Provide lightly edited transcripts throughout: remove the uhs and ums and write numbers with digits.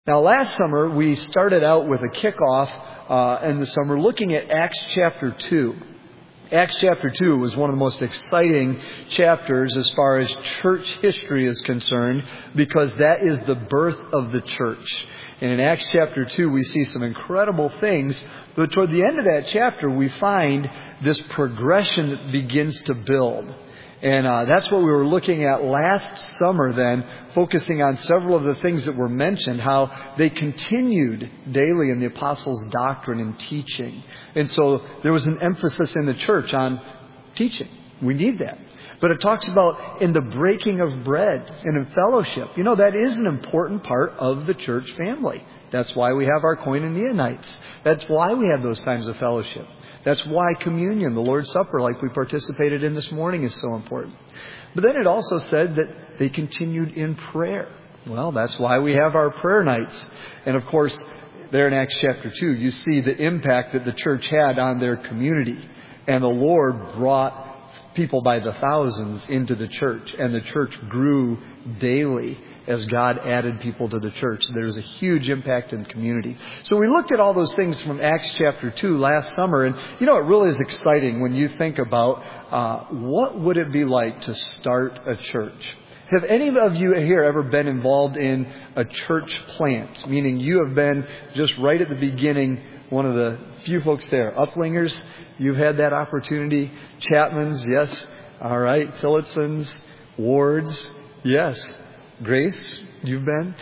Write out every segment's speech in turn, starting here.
Now, last summer, we started out with a kickoff in the summer looking at Acts chapter 2. Acts chapter 2 was one of the most exciting chapters as far as church history is concerned, because that is the birth of the church. And in Acts chapter 2, we see some incredible things, but toward the end of that chapter, we find this progression that begins to build. And that's what we were looking at last summer then, focusing on several of the things that were mentioned, how they continued daily in the apostles' doctrine and teaching. And so there was an emphasis in the church on teaching. We need that. But it talks about in the breaking of bread and in fellowship. You know, that is an important part of the church family. That's why we have our koinonia nights. That's why we have those times of fellowship. That's why communion, the Lord's Supper, like we participated in this morning, is so important. But then it also said that they continued in prayer. Well, that's why we have our prayer nights. And of course, there in Acts chapter 2, you see the impact that the church had on their community. And the Lord brought people by the thousands into the church. And the church grew daily as God added people to the church. There was a huge impact in the community. So we looked at all those things from Acts chapter 2 last summer. And, you know, it really is exciting when you think about what would it be like to start a church. Have any of you here ever been involved in a church plant? Meaning you have been just right at the beginning, one of the few folks there. Uplingers, you've had that opportunity. Chapmans, yes. All right. Tillotsons, Wards, yes. Grace, you've been?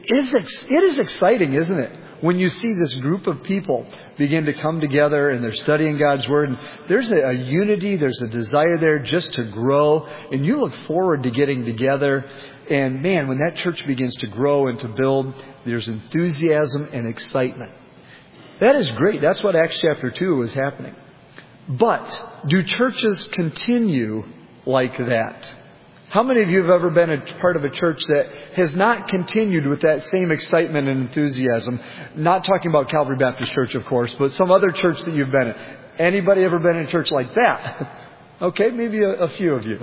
It is exciting, isn't it? When you see this group of people begin to come together and they're studying God's Word. And there's a unity, there's a desire there just to grow. And you look forward to getting together. And man, when that church begins to grow and to build, there's enthusiasm and excitement. That is great. That's what Acts chapter 2 was happening. But do churches continue like that? How many of you have ever been a part of a church that has not continued with that same excitement and enthusiasm? Not talking about Calvary Baptist Church, of course, but some other church that you've been in. Anybody ever been in a church like that? Okay, maybe a few of you.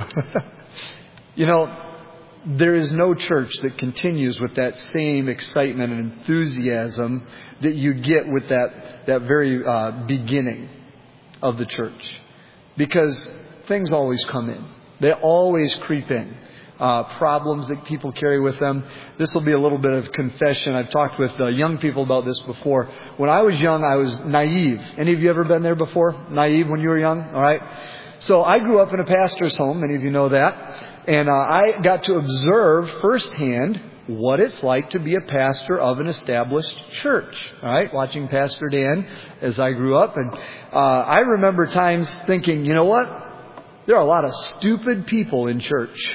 You know, there is no church that continues with that same excitement and enthusiasm that you get with that very beginning of the church. Because things always come in. They always creep in. Problems that people carry with them. This will be a little bit of confession. I've talked with young people about this before. When I was young, I was naive. Any of you ever been there before? Naive when you were young? All right. So I grew up in a pastor's home. Many of you know that. And I got to observe firsthand what it's like to be a pastor of an established church. All right. Watching Pastor Dan as I grew up. And I remember times thinking, you know what? There are a lot of stupid people in church.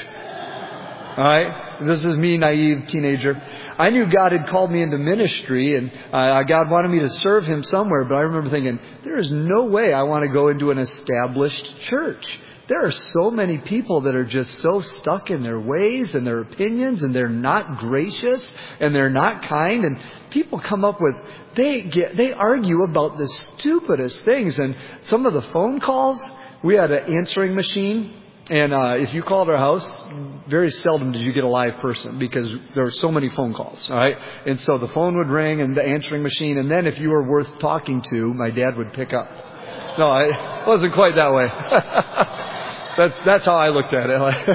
All right? This is me, naive teenager. I knew God had called me into ministry and God wanted me to serve Him somewhere. But I remember thinking, there is no way I want to go into an established church. There are so many people that are just so stuck in their ways and their opinions, and they're not gracious and they're not kind. And people come up with, they argue about the stupidest things. And some of the phone calls, we had an answering machine, and if you called our house, very seldom did you get a live person because there were so many phone calls, all right? And so the phone would ring and the answering machine, and then if you were worth talking to, my dad would pick up. No, it wasn't quite that way. That's how I looked at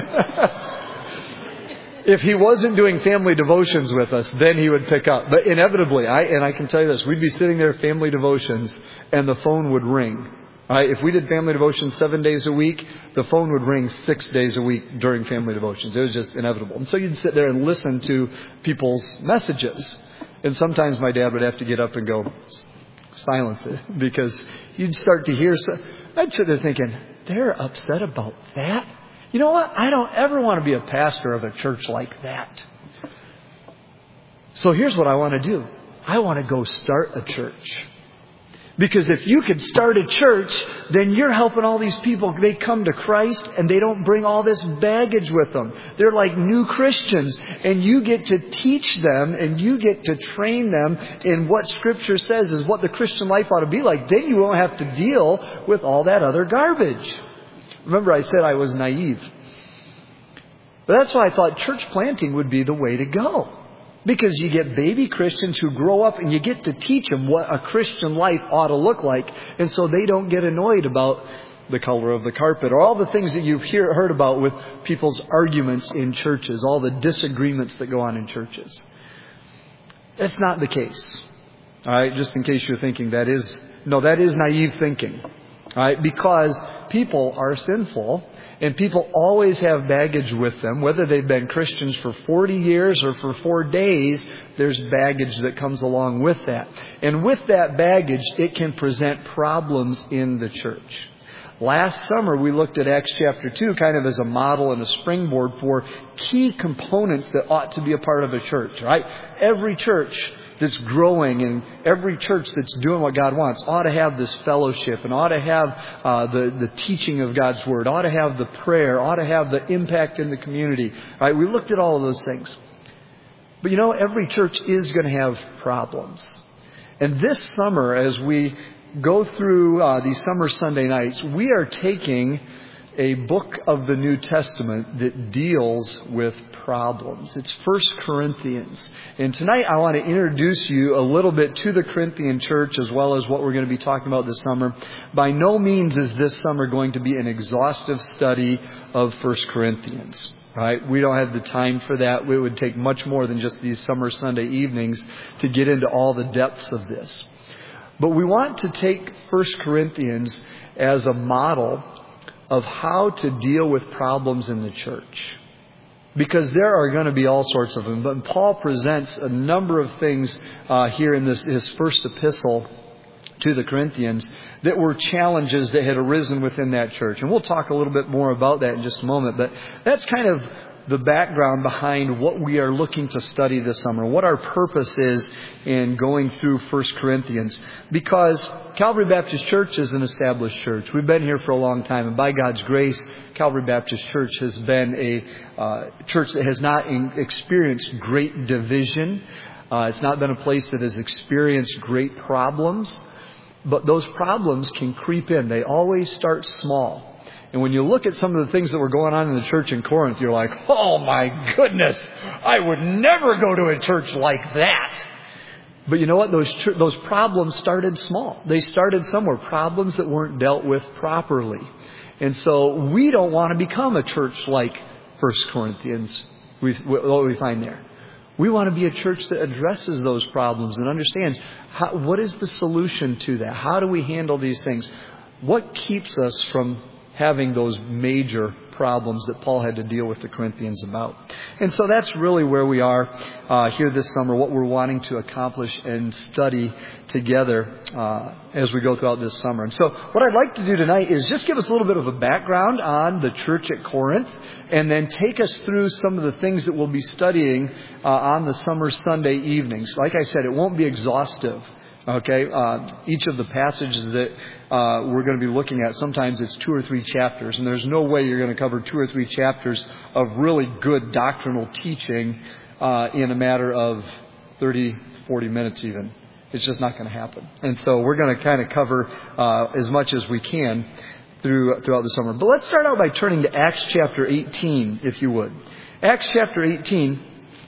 it. If he wasn't doing family devotions with us, then he would pick up. But inevitably, I can tell you this, we'd be sitting there family devotions, and the phone would ring. If we did family devotions 7 days a week, the phone would ring 6 days a week during family devotions. It was just inevitable. And so you'd sit there and listen to people's messages. And sometimes my dad would have to get up and go, silence it. Because you'd start to hear, I'd sit there thinking, they're upset about that? You know what? I don't ever want to be a pastor of a church like that. So here's what I want to do. I want to go start a church. Because if you could start a church, then you're helping all these people. They come to Christ and they don't bring all this baggage with them. They're like new Christians. And you get to teach them and you get to train them in what Scripture says is what the Christian life ought to be like. Then you won't have to deal with all that other garbage. Remember, I said I was naive. But that's why I thought church planting would be the way to go. Because you get baby Christians who grow up and you get to teach them what a Christian life ought to look like. And so they don't get annoyed about the color of the carpet or all the things that you've heard about with people's arguments in churches, all the disagreements that go on in churches. That's not the case. All right, just in case you're thinking that is naive thinking. All right, because people are sinful. And people always have baggage with them. Whether they've been Christians for 40 years or for 4 days, there's baggage that comes along with that. And with that baggage, it can present problems in the church. Last summer, we looked at Acts chapter 2 kind of as a model and a springboard for key components that ought to be a part of a church, right? Every church that's growing and every church that's doing what God wants ought to have this fellowship and ought to have the teaching of God's Word, ought to have the prayer, ought to have the impact in the community. Right? We looked at all of those things. But every church is going to have problems. And this summer, as we go through these summer Sunday nights, we are taking a book of the New Testament that deals with problems. It's 1 Corinthians. And tonight I want to introduce you a little bit to the Corinthian church as well as what we're going to be talking about this summer. By no means is this summer going to be an exhaustive study of 1 Corinthians. Right? We don't have the time for that. It would take much more than just these summer Sunday evenings to get into all the depths of this. But we want to take 1 Corinthians as a model of how to deal with problems in the church. Because there are going to be all sorts of them. But Paul presents a number of things here in his first epistle to the Corinthians that were challenges that had arisen within that church. And we'll talk a little bit more about that in just a moment. But that's kind of the background behind what we are looking to study this summer, what our purpose is in going through 1 Corinthians. Because Calvary Baptist Church is an established church. We've been here for a long time, and by God's grace, Calvary Baptist Church has been a church that has not experienced great division. It's not been a place that has experienced great problems. But those problems can creep in. They always start small. And when you look at some of the things that were going on in the church in Corinth, you're like, oh my goodness, I would never go to a church like that. But you know what? Those problems started small. They started somewhere. Problems that weren't dealt with properly. And so we don't want to become a church like 1 Corinthians, what we find there. We want to be a church that addresses those problems and understands what is the solution to that? How do we handle these things? What keeps us from having those major problems that Paul had to deal with the Corinthians about? And so that's really where we are here this summer, what we're wanting to accomplish and study together as we go throughout this summer. And so what I'd like to do tonight is just give us a little bit of a background on the church at Corinth and then take us through some of the things that we'll be studying on the summer Sunday evenings. Like I said, it won't be exhaustive. Okay, each of the passages that we're going to be looking at, sometimes it's 2 or 3 chapters, and there's no way you're going to cover 2 or 3 chapters of really good doctrinal teaching in a matter of 30, 40 minutes even. It's just not going to happen. And so we're going to kind of cover as much as we can throughout the summer. But let's start out by turning to Acts chapter 18, if you would. Acts chapter 18,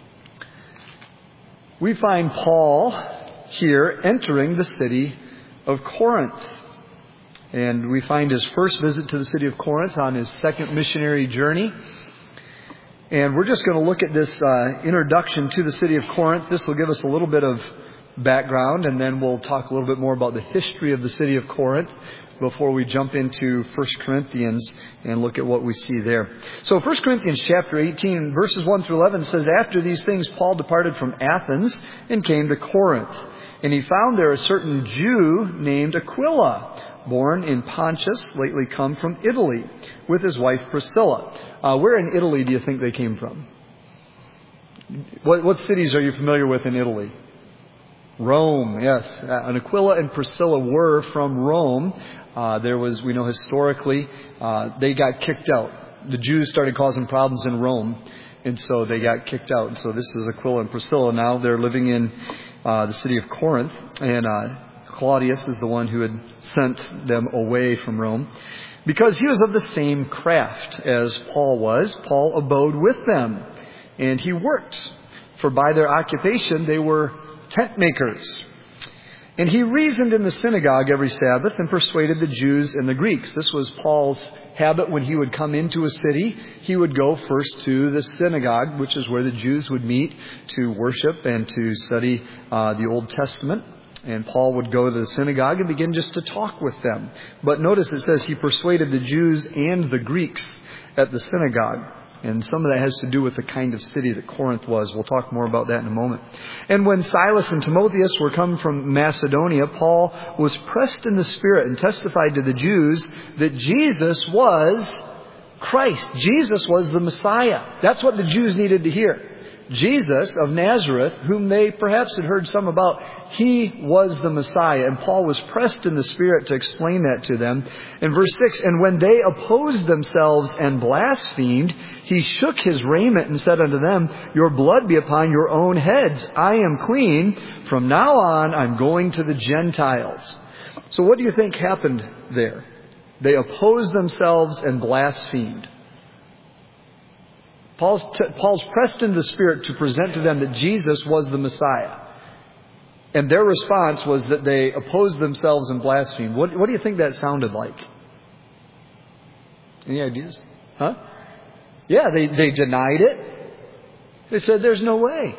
we find Paul here entering the city of Corinth. And we find his first visit to the city of Corinth on his second missionary journey. And we're just going to look at this introduction to the city of Corinth. This will give us a little bit of background, and then we'll talk a little bit more about the history of the city of Corinth before we jump into 1 Corinthians and look at what we see there. So 1 Corinthians chapter 18, verses 1 through 11 says, "After these things Paul departed from Athens and came to Corinth. And he found there a certain Jew named Aquila, born in Pontus, lately come from Italy, with his wife Priscilla." Where in Italy do you think they came from? What cities are you familiar with in Italy? Rome, yes. And Aquila and Priscilla were from Rome. We know historically, they got kicked out. The Jews started causing problems in Rome, and so they got kicked out. And so this is Aquila and Priscilla now. They're living in the city of Corinth, and Claudius is the one who had sent them away from Rome. Because he was of the same craft as Paul was, Paul abode with them, and he worked for by their occupation they were tent makers. And he reasoned in the synagogue every Sabbath and persuaded the Jews and the Greeks. This was Paul's habit when he would come into a city. He would go first to the synagogue, which is where the Jews would meet to worship and to study the Old Testament. And Paul would go to the synagogue and begin just to talk with them. But notice it says he persuaded the Jews and the Greeks at the synagogue. And some of that has to do with the kind of city that Corinth was. We'll talk more about that in a moment. And when Silas and Timotheus were come from Macedonia, Paul was pressed in the Spirit and testified to the Jews that Jesus was Christ. Jesus was the Messiah. That's what the Jews needed to hear. Jesus of Nazareth, whom they perhaps had heard some about, he was the Messiah. And Paul was pressed in the Spirit to explain that to them. In verse 6, and when they opposed themselves and blasphemed, he shook his raiment and said unto them, your blood be upon your own heads. I am clean. From now on, I'm going to the Gentiles. So what do you think happened there? They opposed themselves and blasphemed. Paul's pressed into the Spirit to present to them that Jesus was the Messiah. And their response was that they opposed themselves and blasphemed. What do you think that sounded like? Any ideas? Huh? Yeah, they denied it. They said there's no way.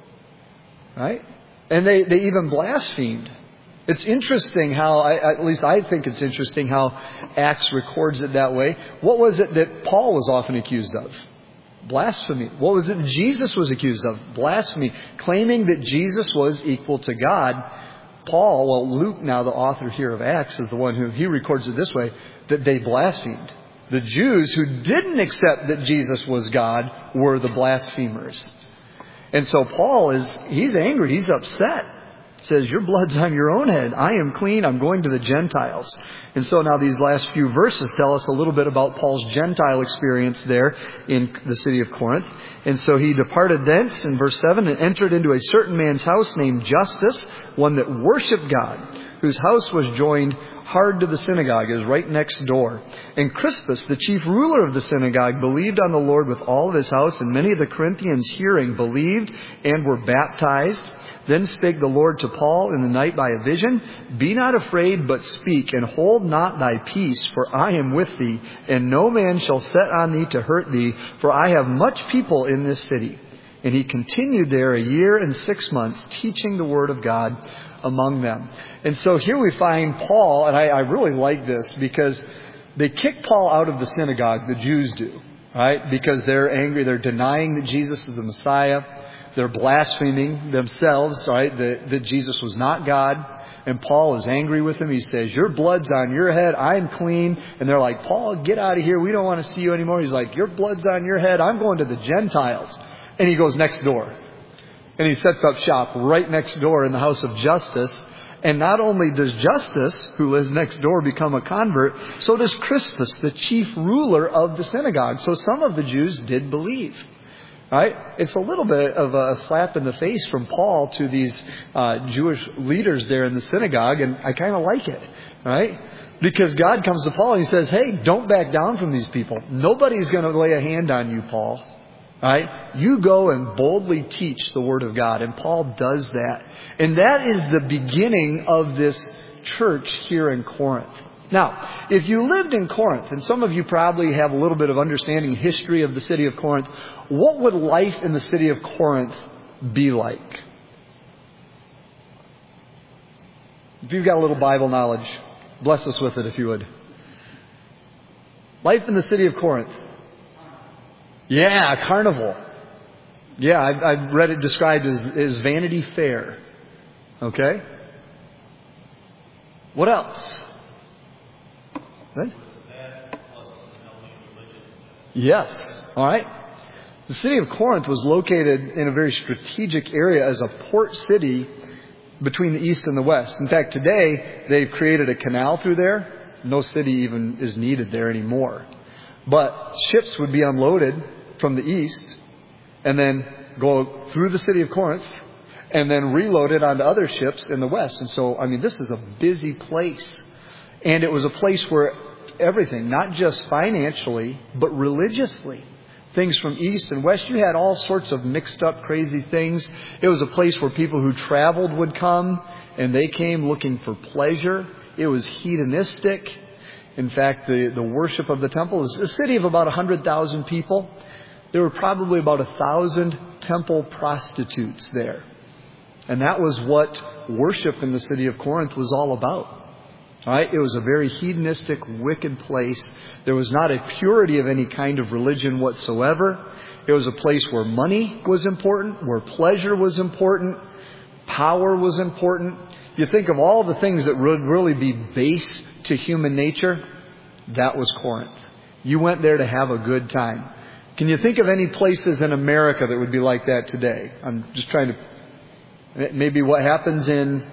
Right? And they even blasphemed. It's interesting how, at least I think it's interesting how Acts records it that way. What was it that Paul was often accused of? Blasphemy. What was it Jesus was accused of? Blasphemy. Claiming that Jesus was equal to God. Paul, well, Luke, now the author here of Acts, is the one who he records it this way, that they blasphemed. The Jews who didn't accept that Jesus was God were the blasphemers. And so Paul he's angry. He's upset. Says, your blood's on your own head. I am clean. I'm going to the Gentiles. And so now these last few verses tell us a little bit about Paul's Gentile experience there in the city of Corinth. And so he departed thence in verse 7 and entered into a certain man's house named Justus, one that worshipped God, whose house was joined hard to the synagogue, is right next door. And Crispus, the chief ruler of the synagogue, believed on the Lord with all of his house, and many of the Corinthians hearing believed and were baptized. Then spake the Lord to Paul in the night by a vision, be not afraid, but speak, and hold not thy peace, for I am with thee, and no man shall set on thee to hurt thee, for I have much people in this city. And he continued there 1 year and 6 months, teaching the word of God among them. And so here we find Paul, and I really like this, because they kick Paul out of the synagogue, the Jews do, right? Because they're angry, they're denying that Jesus is the Messiah. They're blaspheming themselves, right? That Jesus was not God. And Paul is angry with them. He says, your blood's on your head. I'm clean. And they're like, Paul, get out of here. We don't want to see you anymore. He's like, your blood's on your head. I'm going to the Gentiles. And he goes next door. And he sets up shop right next door in the house of Justus. And not only does Justus, who lives next door, become a convert, so does Crispus, the chief ruler of the synagogue. So some of the Jews did believe. Right? It's a little bit of a slap in the face from Paul to these Jewish leaders there in the synagogue, and I kind of like it, right? Because God comes to Paul and he says, hey, don't back down from these people. Nobody's going to lay a hand on you, Paul. Right? You go and boldly teach the Word of God. And Paul does that. And that is the beginning of this church here in Corinth. Now, if you lived in Corinth, and some of you probably have a little bit of understanding history of the city of Corinth, what would life in the city of Corinth be like? If you've got a little Bible knowledge, bless us with it if you would. Life in the city of Corinth. Yeah, carnival. Yeah, I've read it described as Vanity Fair. Okay? What else? Right? Yes. All right. The city of Corinth was located in a very strategic area as a port city between the east and the west. In fact, today they've created a canal through there. No city even is needed there anymore. But ships would be unloaded from the east and then go through the city of Corinth and then reloaded onto other ships in the west. And so, I mean, this is a busy place. And it was a place where everything, not just financially, but religiously, things from east and west. You had all sorts of mixed up, crazy things. It was a place where people who traveled would come, and they came looking for pleasure. It was hedonistic. In fact, the worship of the temple is a city of about 100,000 people. There were probably about 1,000 temple prostitutes there. And that was what worship in the city of Corinth was all about. All right? It was a very hedonistic, wicked place. There was not a purity of any kind of religion whatsoever. It was a place where money was important, where pleasure was important, power was important. You think of all the things that would really be base to human nature, that was Corinth. You went there to have a good time. Can you think of any places in America that would be like that today? I'm just trying to... Maybe what happens in...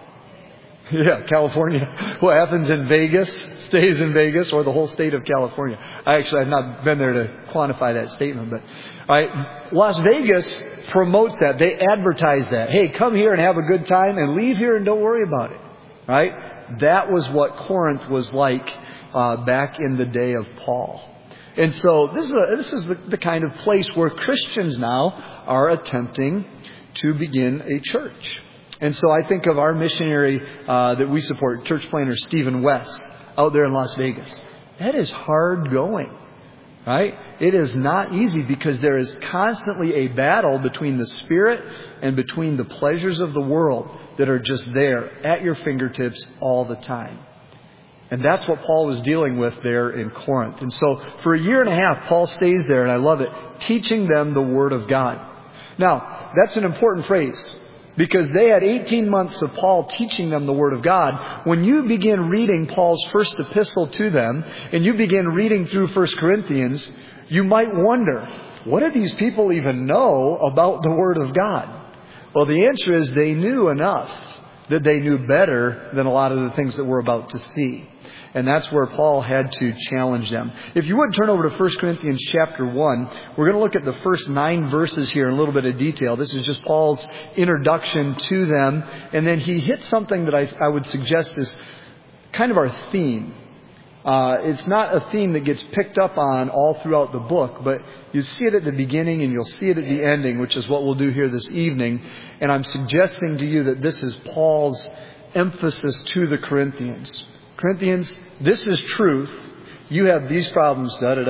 California. What happens in Vegas stays in Vegas, or the whole state of California. I've not been there to quantify that statement, but all right, Las Vegas promotes that. They advertise that. Hey, come here and have a good time, and leave here and don't worry about it. Right? That was what Corinth was like back in the day of Paul. And so this is the kind of place where Christians now are attempting to begin a church. And so I think of our missionary that we support, church planter Stephen West, out there in Las Vegas. That is hard going, right? It is not easy because there is constantly a battle between the Spirit and between the pleasures of the world that are just there at your fingertips all the time. And that's what Paul was dealing with there in Corinth. And so for 1.5 years, Paul stays there, and I love it, teaching them the Word of God. Now, that's an important phrase, because they had 18 months of Paul teaching them the Word of God. When you begin reading Paul's first epistle to them, and you begin reading through 1 Corinthians, you might wonder, what do these people even know about the Word of God? Well, the answer is they knew enough that they knew better than a lot of the things that we're about to see. And that's where Paul had to challenge them. If you would turn over to 1 Corinthians chapter 1, we're going to look at the first 9 verses here in a little bit of detail. This is just Paul's introduction to them. And then he hits something that I would suggest is kind of our theme. It's not a theme that gets picked up on all throughout the book, but you see it at the beginning and you'll see it at the ending, which is what we'll do here this evening. And I'm suggesting to you that this is Paul's emphasis to the Corinthians. Corinthians, this is truth. You have these problems,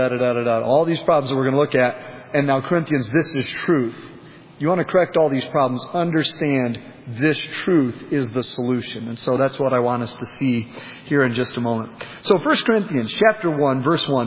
all these problems that we're going to look at. And now Corinthians, this is truth. You want to correct all these problems. Understand this truth is the solution. And so that's what I want us to see here in just a moment. So 1 Corinthians chapter 1, verse 1.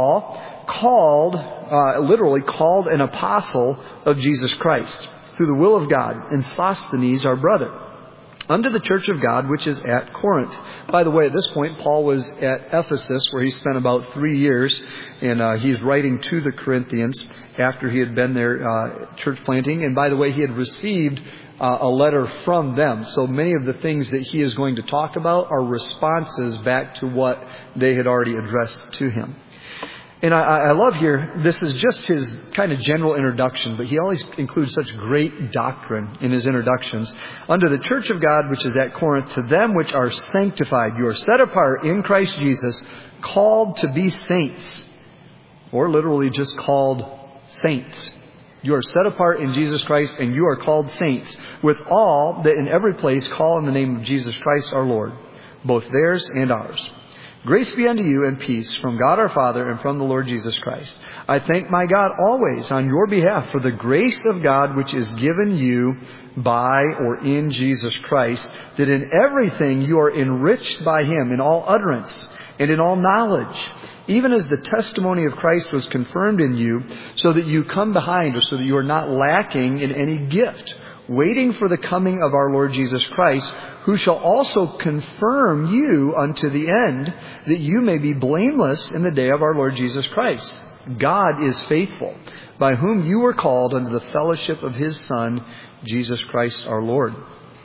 Paul literally called an apostle of Jesus Christ through the will of God, and Sosthenes, our brother, unto the church of God which is at Corinth. By the way, at this point, Paul was at Ephesus, where he spent about 3 years, and he's writing to the Corinthians after he had been there church planting. And by the way, he had received a letter from them. So many of the things that he is going to talk about are responses back to what they had already addressed to him. And I love here, this is just his kind of general introduction, but he always includes such great doctrine in his introductions. Unto the church of God which is at Corinth, to them which are sanctified, you are set apart in Christ Jesus, called to be saints. Or literally just called saints. You are set apart in Jesus Christ, and you are called saints, with all that in every place call on the name of Jesus Christ our Lord, both theirs and ours. Grace be unto you and peace from God our Father and from the Lord Jesus Christ. I thank my God always on your behalf for the grace of God which is given you by or in Jesus Christ, that in everything you are enriched by him in all utterance and in all knowledge, even as the testimony of Christ was confirmed in you, so that you come behind, or so that you are not lacking in any gift, waiting for the coming of our Lord Jesus Christ, who shall also confirm you unto the end, that you may be blameless in the day of our Lord Jesus Christ. God is faithful, by whom you were called unto the fellowship of his Son, Jesus Christ our Lord.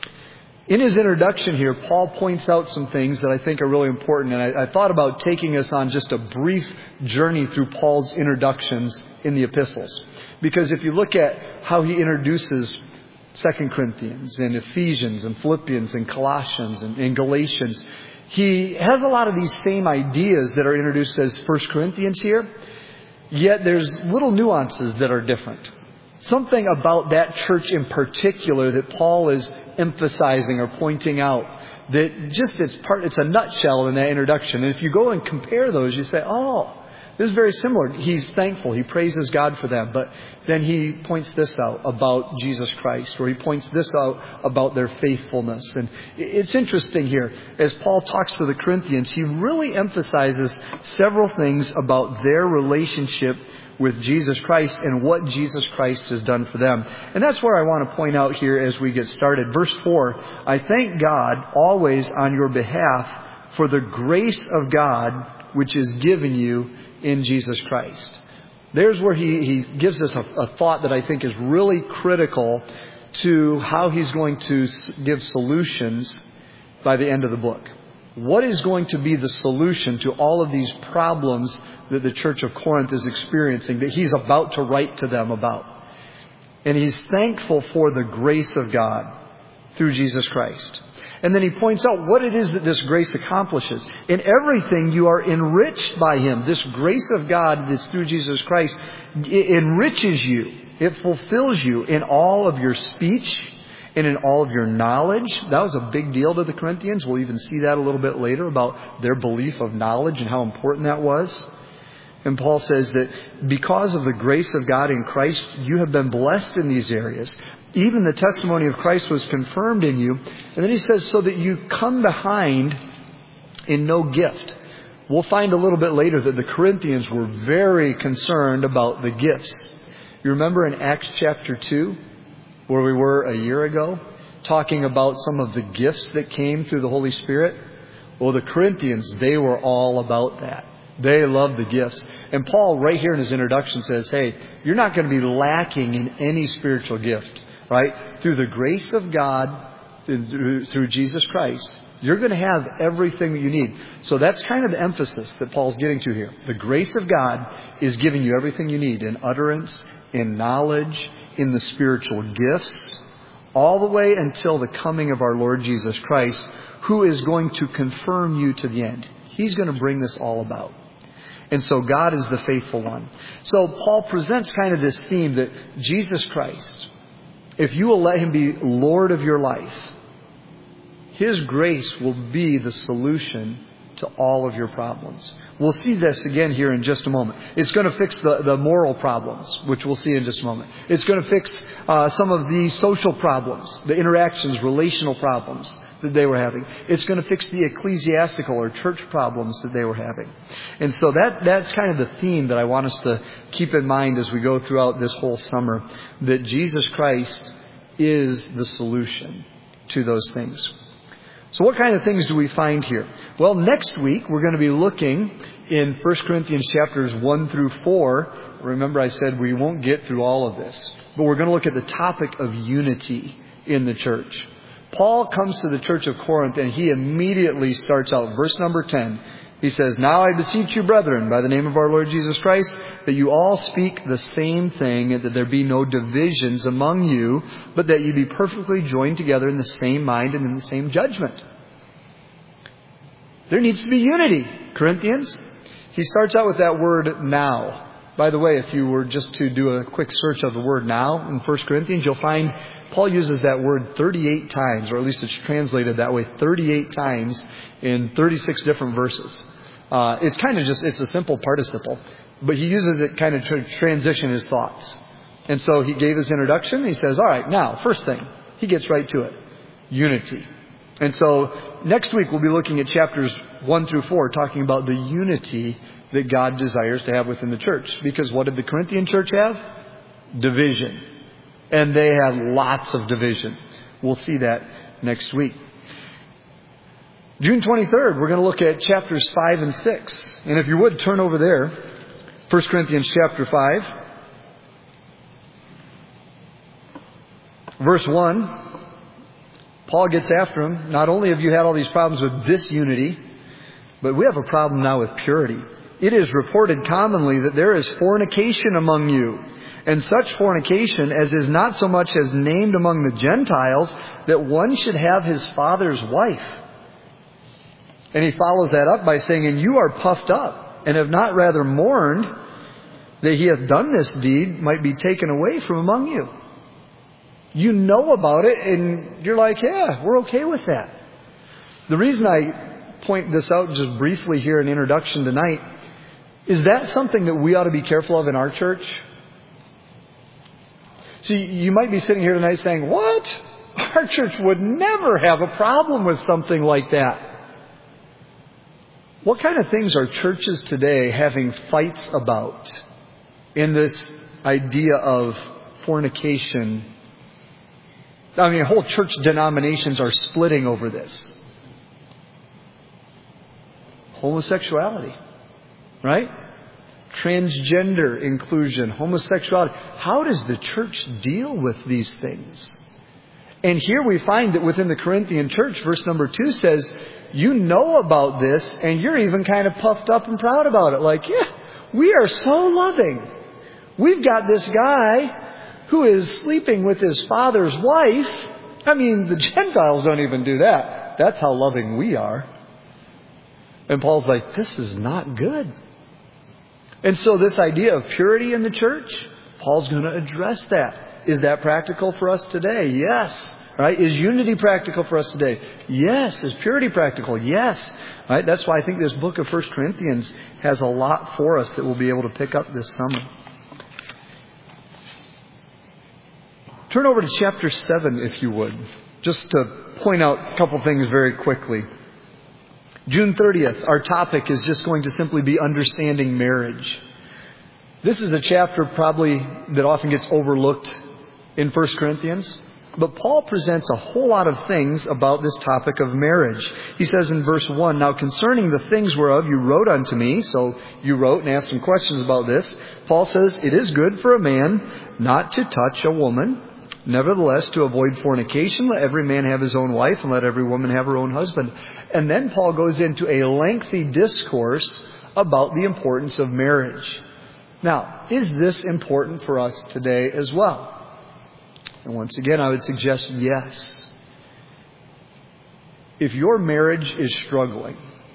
In his introduction here, Paul points out some things that I think are really important. And I thought about taking us on just a brief journey through Paul's introductions in the epistles. Because if you look at how he introduces 2 Corinthians and Ephesians and Philippians and Colossians and Galatians, he has a lot of these same ideas that are introduced as 1 Corinthians here. Yet there's little nuances that are different. Something about that church in particular that Paul is emphasizing or pointing out, that just it's a nutshell in that introduction. And if you go and compare those, you say, oh, this is very similar. He's thankful. He praises God for them. But then he points this out about Jesus Christ, or he points this out about their faithfulness. And it's interesting here. As Paul talks to the Corinthians, he really emphasizes several things about their relationship with Jesus Christ and what Jesus Christ has done for them. And that's where I want to point out here as we get started. Verse 4, I thank God always on your behalf for the grace of God which is given you in Jesus Christ. There's where he gives us a thought that I think is really critical to how he's going to give solutions by the end of the book. What is going to be the solution to all of these problems that the church of Corinth is experiencing, that he's about to write to them about? And he's thankful for the grace of God through Jesus Christ. And then he points out what it is that this grace accomplishes. In everything you are enriched by Him. This grace of God that's through Jesus Christ, it enriches you. It fulfills you in all of your speech and in all of your knowledge. That was a big deal to the Corinthians. We'll even see that a little bit later about their belief of knowledge and how important that was. And Paul says that because of the grace of God in Christ, you have been blessed in these areas. Even the testimony of Christ was confirmed in you. And then he says, so that you come behind in no gift. We'll find a little bit later that the Corinthians were very concerned about the gifts. You remember in Acts chapter 2, where we were a year ago, talking about some of the gifts that came through the Holy Spirit? Well, the Corinthians, they were all about that. They loved the gifts. And Paul, right here in his introduction, says, hey, you're not going to be lacking in any spiritual gift. Right? Through the grace of God, through Jesus Christ, you're going to have everything that you need. So that's kind of the emphasis that Paul's getting to here. The grace of God is giving you everything you need in utterance, in knowledge, in the spiritual gifts, all the way until the coming of our Lord Jesus Christ, who is going to confirm you to the end. He's going to bring this all about. And so God is the faithful one. So Paul presents kind of this theme that Jesus Christ, if you will let Him be Lord of your life, His grace will be the solution to all of your problems. We'll see this again here in just a moment. It's going to fix the moral problems, which we'll see in just a moment. It's going to fix some of the social problems, the interactions, relational problems that they were having. It's going to fix the ecclesiastical or church problems that they were having. And so that's kind of the theme that I want us to keep in mind as we go throughout this whole summer, that Jesus Christ is the solution to those things. So what kind of things do we find here? Well, next week we're going to be looking in 1 Corinthians chapters 1 through 4. Remember I said we won't get through all of this, but we're going to look at the topic of unity in the church. Paul comes to the church of Corinth and he immediately starts out, verse number 10. He says, now I beseech you, brethren, by the name of our Lord Jesus Christ, that you all speak the same thing, and that there be no divisions among you, but that you be perfectly joined together in the same mind and in the same judgment. There needs to be unity, Corinthians. He starts out with that word now. By the way, if you were just to do a quick search of the word now in 1 Corinthians, you'll find Paul uses that word 38 times, or at least it's translated that way 38 times in 36 different verses. It's kind of it's a simple participle, but he uses it kind of to transition his thoughts. And so he gave his introduction. He says, all right, now, first thing, he gets right to it. Unity. And so next week we'll be looking at chapters 1 through 4, talking about the unity that God desires to have within the church. Because what did the Corinthian church have? Division. And they had lots of division. We'll see that next week. June 23rd, we're going to look at chapters 5 and 6. And if you would, turn over there. 1 Corinthians chapter 5. Verse 1. Paul gets after him. Not only have you had all these problems with this unity, but we have a problem now with purity. It is reported commonly that there is fornication among you, and such fornication as is not so much as named among the Gentiles, that one should have his father's wife. And he follows that up by saying, and you are puffed up, and have not rather mourned, that he hath done this deed might be taken away from among you. You know about it, and you're like, yeah, we're okay with that. The reason I point this out just briefly here in introduction tonight is that something that we ought to be careful of in our church. See, you might be sitting here tonight saying, what? Our church would never have a problem with something like that. What kind of things are churches today having fights about in this idea of fornication? I mean, whole church denominations are splitting over this. Homosexuality, right? Transgender inclusion, homosexuality. How does the church deal with these things? And here we find that within the Corinthian church, verse number 2 says, you know about this, and you're even kind of puffed up and proud about it. Like, yeah, we are so loving. We've got this guy who is sleeping with his father's wife. I mean, the Gentiles don't even do that. That's how loving we are. And Paul's like, this is not good. And so this idea of purity in the church, Paul's going to address that. Is that practical for us today? Yes. Right? Is unity practical for us today? Yes. Is purity practical? Yes. Right? That's why I think this book of 1 Corinthians has a lot for us that we'll be able to pick up this summer. Turn over to chapter 7, if you would, just to point out a couple things very quickly. June 30th, our topic is just going to simply be understanding marriage. This is a chapter probably that often gets overlooked in 1 Corinthians. But Paul presents a whole lot of things about this topic of marriage. He says in verse 1, now concerning the things whereof you wrote unto me, so you wrote and asked some questions about this. Paul says, it is good for a man not to touch a woman. Nevertheless, to avoid fornication, let every man have his own wife, and let every woman have her own husband. And then Paul goes into a lengthy discourse about the importance of marriage. Now, is this important for us today as well? And once again, I would suggest yes. If your marriage is struggling,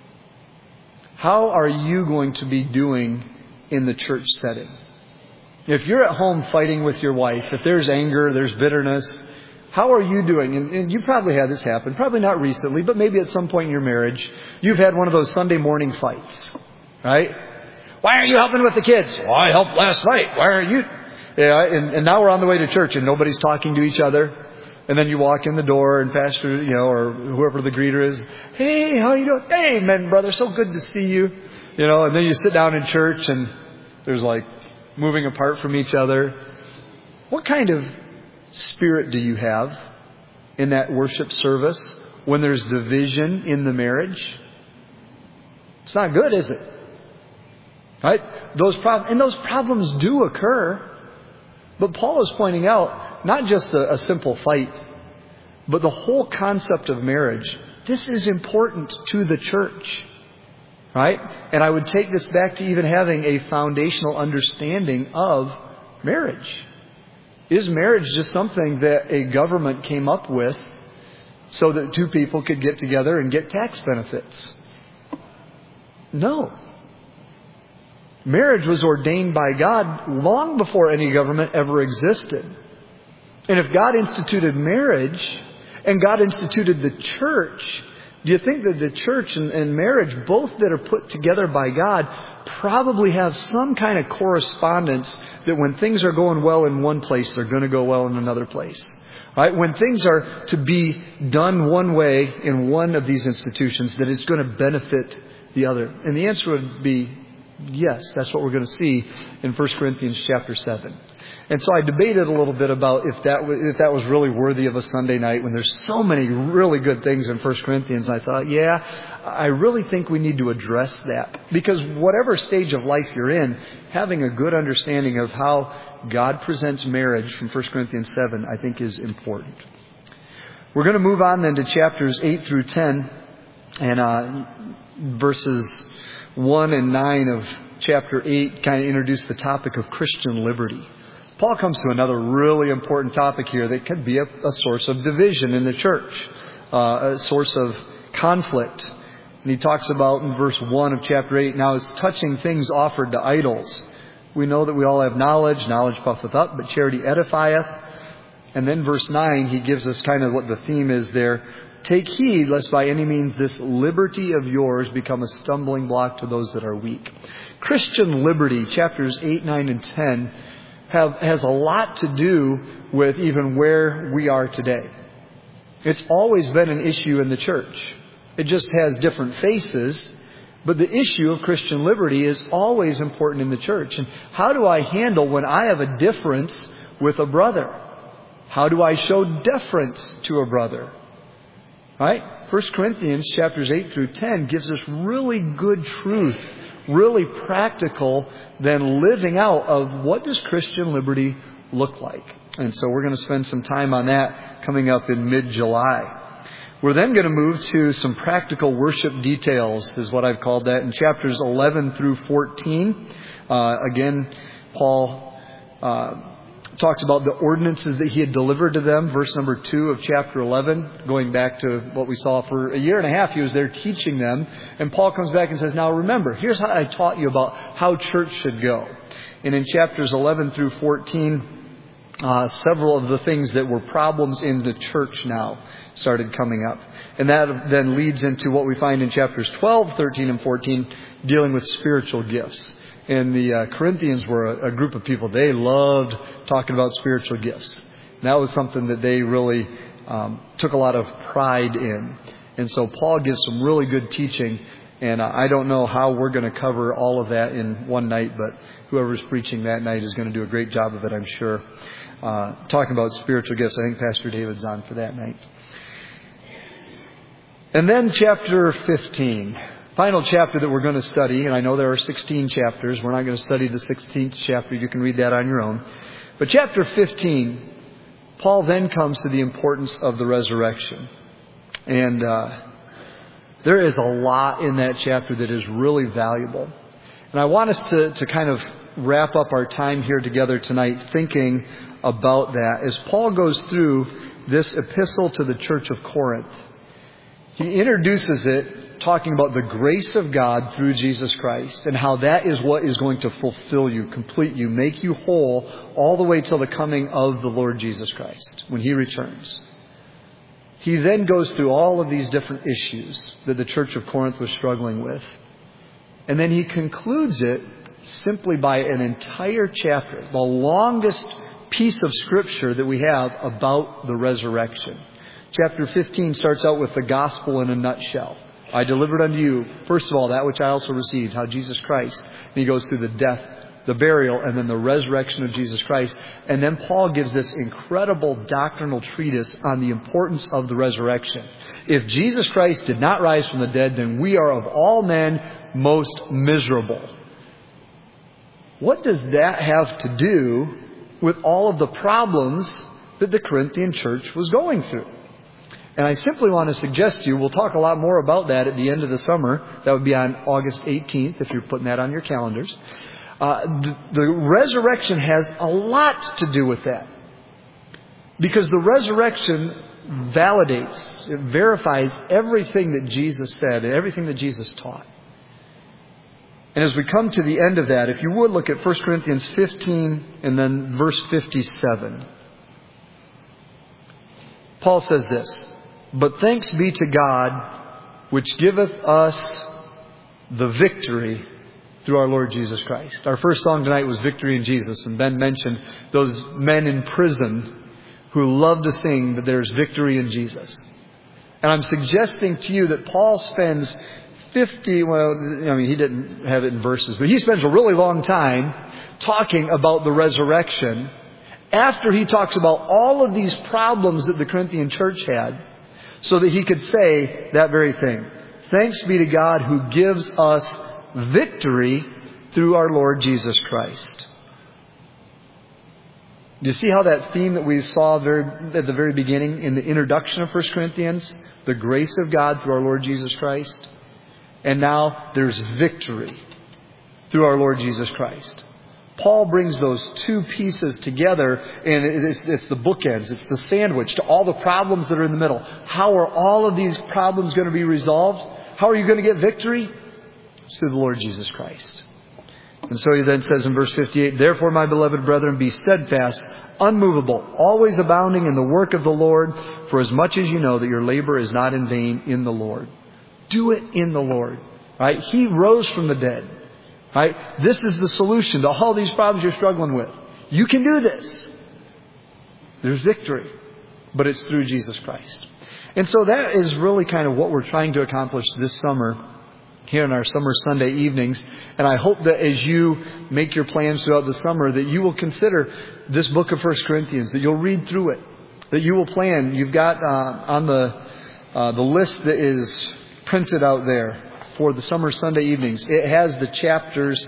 how are you going to be doing in the church setting? If you're at home fighting with your wife, if there's anger, there's bitterness, how are you doing? And you probably had this happen, probably not recently, but maybe at some point in your marriage, you've had one of those Sunday morning fights, right? Why aren't you helping with the kids? Well, I helped last night. Why aren't you? Yeah, and now we're on the way to church and nobody's talking to each other. And then you walk in the door and pastor, or whoever the greeter is, hey, how you doing? Hey, man, brother, so good to see you. And then you sit down in church and there's like moving apart from each other. What kind of spirit do you have in that worship service when there's division in the marriage? It's not good, is it? Right? Those problems do occur. But Paul is pointing out not just a simple fight, but the whole concept of marriage. This is important to the church. Right? And I would take this back to even having a foundational understanding of marriage. Is marriage just something that a government came up with so that two people could get together and get tax benefits? No. Marriage was ordained by God long before any government ever existed. And if God instituted marriage and God instituted the church, do you think that the church and marriage, both that are put together by God, probably have some kind of correspondence that when things are going well in one place, they're going to go well in another place? Right? When things are to be done one way in one of these institutions, that it's going to benefit the other. And the answer would be yes. That's what we're going to see in 1 Corinthians chapter 7. And so I debated a little bit about if that was really worthy of a Sunday night when there's so many really good things in 1 Corinthians. I thought, I really think we need to address that. Because whatever stage of life you're in, having a good understanding of how God presents marriage from 1 Corinthians 7, I think is important. We're going to move on then to chapters 8 through 10 and verses 1 and 9 of chapter 8 kind of introduce the topic of Christian liberty. Paul comes to another really important topic here that could be a source of division in the church, a source of conflict. And he talks about in verse 1 of chapter 8, now as touching things offered to idols, We know that we all have knowledge. Knowledge puffeth up, but charity edifieth. And then verse 9, he gives us kind of what the theme is there. Take heed lest by any means this liberty of yours become a stumbling block to those that are weak. Christian liberty, chapters 8, 9, and 10, has a lot to do with even where we are today. It's always been an issue in the church. It just has different faces. But the issue of Christian liberty is always important in the church. And how do I handle when I have a difference with a brother? How do I show deference to a brother? Right? 1 Corinthians chapters 8 through 10 gives us really good truth, really practical, then living out of what does Christian liberty look like. And so we're going to spend some time on that coming up in mid-July. We're then going to move to some practical worship details, is what I've called that, in chapters 11 through 14. Again, Paul talks about the ordinances that he had delivered to them, verse number 2 of chapter 11, going back to what we saw for a year and a half. He was there teaching them. And Paul comes back and says, now remember, here's how I taught you about how church should go. And in chapters 11 through 14, several of the things that were problems in the church now started coming up. And that then leads into what we find in chapters 12, 13, and 14, dealing with spiritual gifts. And the Corinthians were a group of people. They loved talking about spiritual gifts. And that was something that they really took a lot of pride in. And so Paul gives some really good teaching. And I don't know how we're going to cover all of that in one night, but whoever's preaching that night is going to do a great job of it, I'm sure. Talking about spiritual gifts, I think Pastor David's on for that night. And then chapter 15, final chapter that we're going to study. And I know there are 16 chapters. We're not going to study the 16th chapter. You can read that on your own. But chapter 15, Paul then comes to the importance of the resurrection. And there is a lot in that chapter that is really valuable. And I want us to kind of wrap up our time here together tonight thinking about that as Paul goes through this epistle to the church of Corinth. He introduces it talking about the grace of God through Jesus Christ and how that is what is going to fulfill you, complete you, make you whole all the way till the coming of the Lord Jesus Christ when He returns. He then goes through all of these different issues that the church of Corinth was struggling with. And then he concludes it simply by an entire chapter, the longest piece of Scripture that we have about the resurrection. Chapter 15 starts out with the gospel in a nutshell. I delivered unto you, first of all, that which I also received, how Jesus Christ. And he goes through the death, the burial, and then the resurrection of Jesus Christ. And then Paul gives this incredible doctrinal treatise on the importance of the resurrection. If Jesus Christ did not rise from the dead, then we are of all men most miserable. What does that have to do with all of the problems that the Corinthian church was going through? And I simply want to suggest to you, we'll talk a lot more about that at the end of the summer. That would be on August 18th, if you're putting that on your calendars. The resurrection has a lot to do with that. Because the resurrection validates, it verifies everything that Jesus said and everything that Jesus taught. And as we come to the end of that, if you would look at 1 Corinthians 15 and then verse 57. Paul says this, but thanks be to God, which giveth us the victory through our Lord Jesus Christ. Our first song tonight was Victory in Jesus. And Ben mentioned those men in prison who love to sing that there's victory in Jesus. And I'm suggesting to you that Paul spends he didn't have it in verses, but he spends a really long time talking about the resurrection after he talks about all of these problems that the Corinthian church had, so that he could say that very thing. Thanks be to God who gives us victory through our Lord Jesus Christ. Do you see how that theme that we saw at the very beginning in the introduction of 1 Corinthians, the grace of God through our Lord Jesus Christ, and now there's victory through our Lord Jesus Christ. Paul brings those two pieces together, and it's the bookends, it's the sandwich to all the problems that are in the middle. How are all of these problems going to be resolved? How are you going to get victory? It's through the Lord Jesus Christ. And so he then says in verse 58, "Therefore, my beloved brethren, be steadfast, unmovable, always abounding in the work of the Lord, for as much as you know that your labor is not in vain in the Lord." Do it in the Lord. Right? He rose from the dead. Right? This is the solution to all these problems you're struggling with. You can do this. There's victory. But it's through Jesus Christ. And so that is really kind of what we're trying to accomplish this summer here in our summer Sunday evenings. And I hope that as you make your plans throughout the summer, that you will consider this book of 1 Corinthians, that you'll read through it, that you will plan. You've got on the list that is printed out there for the summer Sunday evenings. It has the chapters,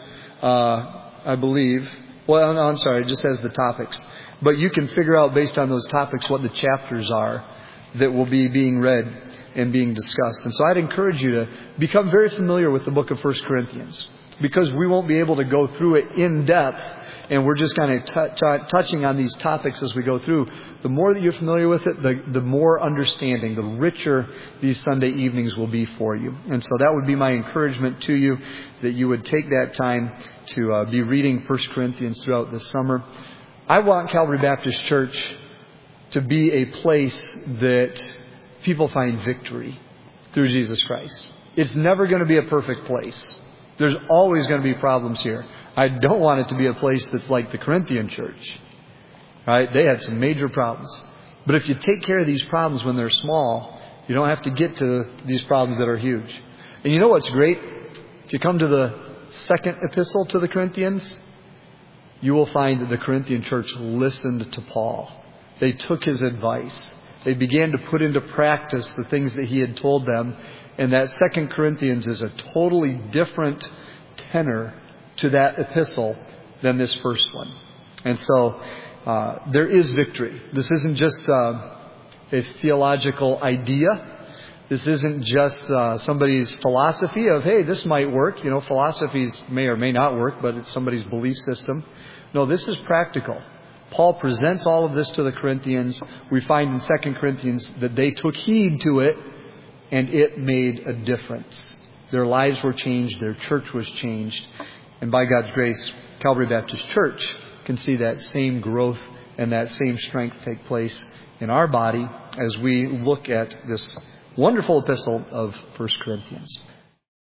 I believe. Well, no, I'm sorry, it just has the topics. But you can figure out based on those topics what the chapters are that will be being read and being discussed. And so I'd encourage you to become very familiar with the book of 1 Corinthians, because we won't be able to go through it in depth, and we're just kind of touching on these topics as we go through. The more that you're familiar with it, the more understanding, the richer these Sunday evenings will be for you. And so that would be my encouragement to you, that you would take that time to be reading 1 Corinthians throughout the summer. I want Calvary Baptist Church to be a place that people find victory through Jesus Christ. It's never going to be a perfect place. There's always going to be problems here. I don't want it to be a place that's like the Corinthian church. Right? They had some major problems. But if you take care of these problems when they're small, you don't have to get to these problems that are huge. And you know what's great? If you come to the second epistle to the Corinthians, you will find that the Corinthian church listened to Paul. They took his advice. They began to put into practice the things that he had told them. And that 2 Corinthians is a totally different tenor to that epistle than this first one. And so there is victory. This isn't just a theological idea. This isn't just somebody's philosophy of, hey, this might work. You know, philosophies may or may not work, but it's somebody's belief system. No, this is practical. Paul presents all of this to the Corinthians. We find in 2 Corinthians that they took heed to it, and it made a difference. Their lives were changed. Their church was changed. And by God's grace, Calvary Baptist Church can see that same growth and that same strength take place in our body as we look at this wonderful epistle of 1 Corinthians.